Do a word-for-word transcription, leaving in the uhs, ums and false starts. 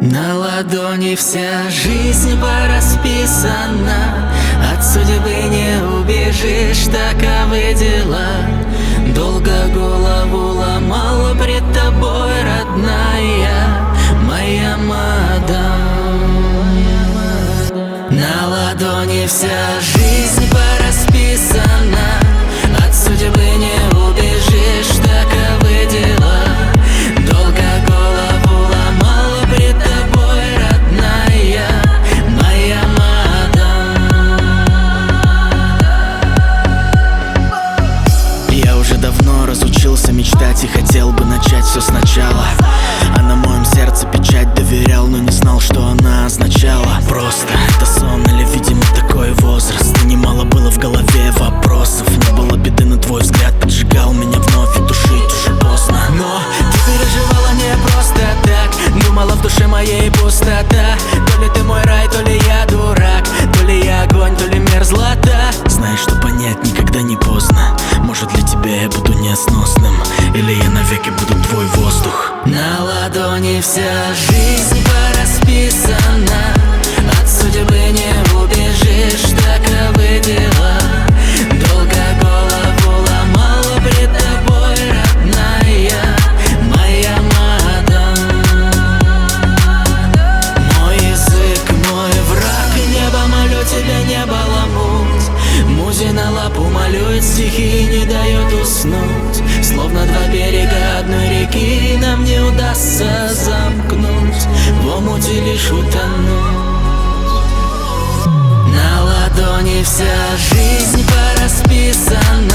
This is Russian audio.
На ладони вся жизнь порасписана, от судьбы не убежишь, таковы дела. Долго голову ломала пред тобой, родная моя мадам. На ладони вся жизнь порасписана, от судьбы не убежишь, таковы дела. Долго голову ломала пред тобой, родная моя мадам. Я уже давно разучился мечтать и хотел бы начать все сначала. А на моем сердце печать доверял, но не знал, что она означала. Просто это сон или, видимо, такой возраст. И немало было в голове вопросов. Не было беды, но твой взгляд поджигал меня вновь, и тушить уже поздно. Но ты переживала не просто так, думала в душе моей пустота. То ли ты мой рай, то ли я дурак, то ли я огонь, то ли мерзлота. Знаешь, что понять никогда не поздно. Может, для тебя я буду несносным, или я навеки буду твой воздух. На ладони вся жизнь порасписана, от судьбы не убежишь, таковы дела. Долго голову ломала пред тобой, родная моя мадам. Мой язык, мой враг, небо молю тебя, не баламуть. Музе на лапу малюет стихи и не дает уснуть. Словно два берега одной реки нам не удастся замкнуть, в омуте лишь утонуть. На ладони вся жизнь порасписана,